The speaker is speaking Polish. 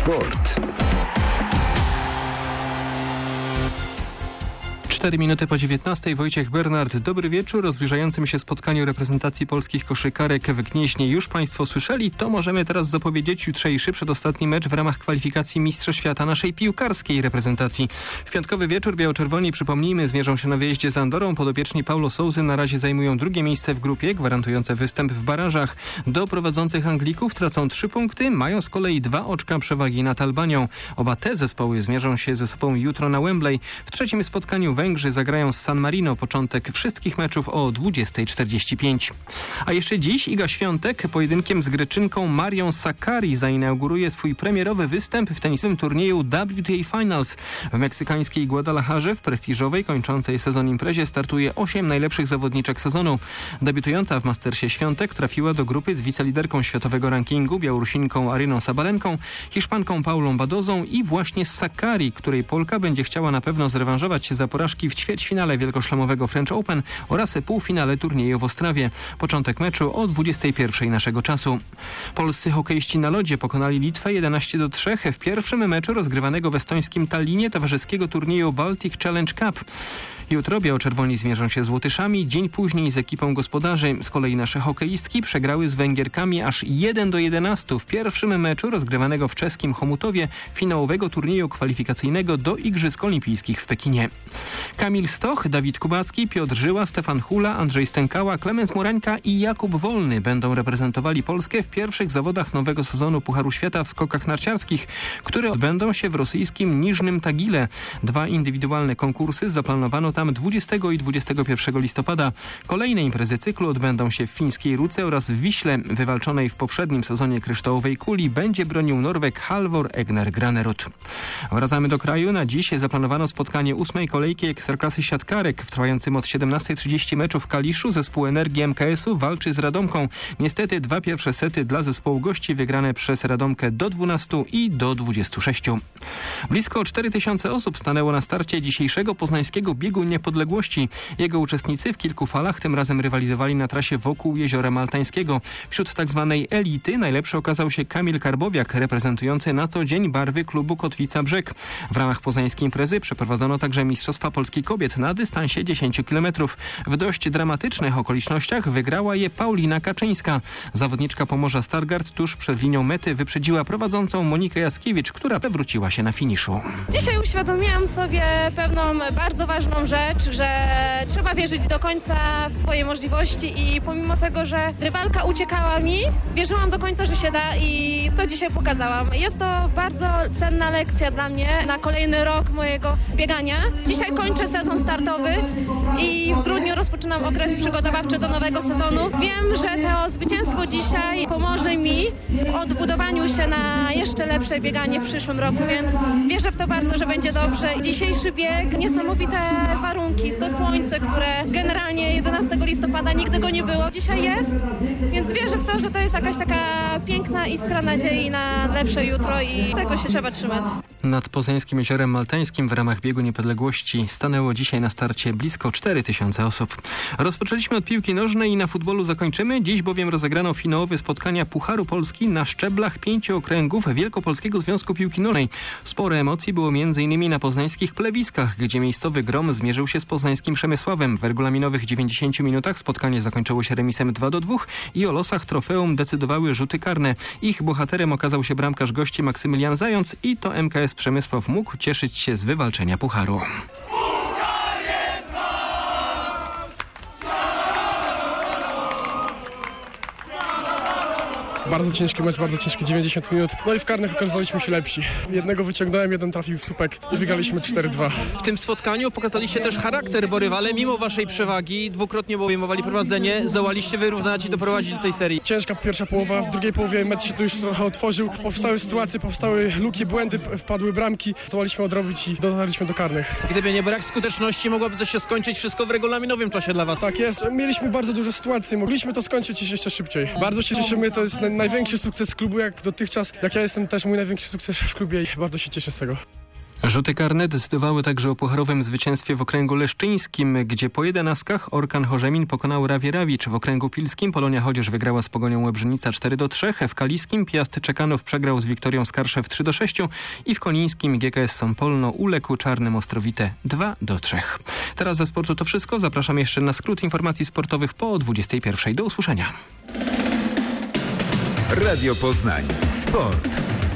Sport. 4 minuty po 19. Wojciech Bernard. Dobry wieczór. O zbliżającym się spotkaniu reprezentacji polskich koszykarek w Gnieźnie już Państwo słyszeli. To możemy teraz zapowiedzieć jutrzejszy przedostatni mecz w ramach kwalifikacji Mistrza Świata naszej piłkarskiej reprezentacji. W piątkowy wieczór biało-czerwoni, przypomnijmy, zmierzą się na wyjeździe z Andorą. Podopieczni Paulo Sousy na razie zajmują drugie miejsce w grupie, gwarantujące występ w barażach. Do prowadzących Anglików tracą 3 punkty, mają z kolei 2 oczka przewagi nad Albanią. Oba te zespoły zmierzą się ze sobą jutro na Wembley. W trzecim spotkaniu Węgrzy zagrają z San Marino. Początek wszystkich meczów o 20:45. A jeszcze dziś Iga Świątek pojedynkiem z Greczynką Marią Sakkari zainauguruje swój premierowy występ w tenisowym turnieju WTA Finals. W meksykańskiej Guadalajarze w prestiżowej, kończącej sezon imprezie startuje 8 najlepszych zawodniczek sezonu. Debiutująca w Mastersie Świątek trafiła do grupy z wiceliderką światowego rankingu Białorusinką Aryną Sabalenką, Hiszpanką Paulą Badozą i właśnie z Sakkari, której Polka będzie chciała na pewno zrewanżować się za porażki w ćwierćfinale wielkoszlemowego French Open oraz półfinale turnieju w Ostrawie. Początek meczu o 21:00 naszego czasu. Polscy hokeiści na lodzie pokonali Litwę 11-3 w pierwszym meczu rozgrywanego w estońskim Tallinie towarzyskiego turnieju Baltic Challenge Cup. Jutro biało-czerwoni zmierzą się z Łotyszami, dzień później z ekipą gospodarzy. Z kolei nasze hokeistki przegrały z Węgierkami aż 1-11 w pierwszym meczu rozgrywanego w czeskim Chomutowie finałowego turnieju kwalifikacyjnego do Igrzysk Olimpijskich w Pekinie. Kamil Stoch, Dawid Kubacki, Piotr Żyła, Stefan Hula, Andrzej Stękała, Klemens Murańka i Jakub Wolny będą reprezentowali Polskę w pierwszych zawodach nowego sezonu Pucharu Świata w skokach narciarskich, które odbędą się w rosyjskim Niżnym Tagile. 2 indywidualne konkursy zaplanowano tam 20 i 21 listopada. Kolejne imprezy cyklu odbędą się w fińskiej Ruce oraz w Wiśle. Wywalczonej w poprzednim sezonie kryształowej kuli będzie bronił Norweg Halvor Egner Granerud. Wracamy do kraju. Na dziś zaplanowano spotkanie 8. kolejki Ekstraklasy siatkarek. W trwającym od 17:30 meczu w Kaliszu zespół Energii MKS-u walczy z Radomką. Niestety 2 pierwsze sety dla zespołu gości wygrane przez Radomkę do 12 i do 26. Blisko 4000 osób stanęło na starcie dzisiejszego poznańskiego biegu niepodległości. Jego uczestnicy w kilku falach tym razem rywalizowali na trasie wokół Jeziora Maltańskiego. Wśród tzw. elity najlepszy okazał się Kamil Karbowiak, reprezentujący na co dzień barwy klubu Kotwica Brzeg. W ramach poznańskiej imprezy przeprowadzono także Mistrzostwa Polski Kobiet na dystansie 10 km. W dość dramatycznych okolicznościach wygrała je Paulina Kaczyńska. Zawodniczka Pomorza Stargard tuż przed linią mety wyprzedziła prowadzącą Monikę Jaskiewicz, która wywróciła się na finiszu. Dzisiaj uświadomiłam sobie pewną bardzo ważną rzecz, że trzeba wierzyć do końca w swoje możliwości i pomimo tego, że rywalka uciekała mi, wierzyłam do końca, że się da i to dzisiaj pokazałam. Jest to bardzo cenna lekcja dla mnie na kolejny rok mojego biegania. Dzisiaj kończę sezon startowy i w grudniu rozpoczynam okres przygotowawczy do nowego sezonu. Wiem, że to zwycięstwo dzisiaj pomoże mi w odbudowaniu się na jeszcze lepsze bieganie w przyszłym roku, więc wierzę w to bardzo, że będzie dobrze. Dzisiejszy bieg, niesamowite warunki, to słońce, które generalnie 11 listopada nigdy go nie było, dzisiaj jest, więc wierzę w to, że to jest jakaś taka piękna iskra nadziei na lepsze jutro i tego się trzeba trzymać. Nad poznańskim Jeziorem Maltańskim w ramach biegu niepodległości stanęło dzisiaj na starcie blisko 4000 osób. Rozpoczęliśmy od piłki nożnej i na futbolu zakończymy. Dziś bowiem rozegrano finałowe spotkania Pucharu Polski na szczeblach 5 okręgów Wielkopolskiego Związku Piłki Nożnej. Sporo emocji było m.in. na poznańskich Plewiskach, gdzie miejscowy Grom zmierzył się z poznańskim Przemysławem. W regulaminowych 90 minutach spotkanie zakończyło się remisem 2-2 i o losach trofeum decydowały rzuty karne. Ich bohaterem okazał się bramkarz gości Maksymilian Zając i to MKS Przemysław mógł cieszyć się z wywalczenia pucharu. Bardzo ciężki mecz, bardzo ciężki 90 minut. No i w karnych okazaliśmy się lepsi. Jednego wyciągnąłem, jeden trafił w słupek i wygraliśmy 4-2. W tym spotkaniu pokazaliście też charakter, bo rywale mimo waszej przewagi dwukrotnie obejmowali prowadzenie, zdołaliście wyrównać i doprowadzić do tej serii. Ciężka pierwsza połowa, w drugiej połowie mecz się tu już trochę otworzył. Powstały sytuacje, powstały luki, błędy, wpadły bramki. Zdołaliśmy odrobić i dotarliśmy do karnych. Gdyby nie brak skuteczności, mogłoby to się skończyć wszystko w regulaminowym czasie dla was. Tak jest. Mieliśmy bardzo dużo sytuacji, mogliśmy to skończyć jeszcze szybciej. Bardzo się cieszymy, to jest największy sukces klubu jak dotychczas. Jak ja jestem też mój największy sukces w klubie i bardzo się cieszę z tego. Rzuty karne decydowały także o pucharowym zwycięstwie w okręgu leszczyńskim, gdzie po 11 Orkan Chorzemin pokonał Rawie Rawicz. W okręgu pilskim Polonia Chodzież wygrała z Pogonią Łabrzynica 4-3. W kaliskim Piast Czekanow przegrał z Wiktorią Skarszew 3-6 i w konińskim GKS Sąpolno uległ Czarnym Ostrowite 2-3. Teraz ze sportu to wszystko. Zapraszam jeszcze na skrót informacji sportowych po 21. Do usłyszenia. Radio Poznań. Sport.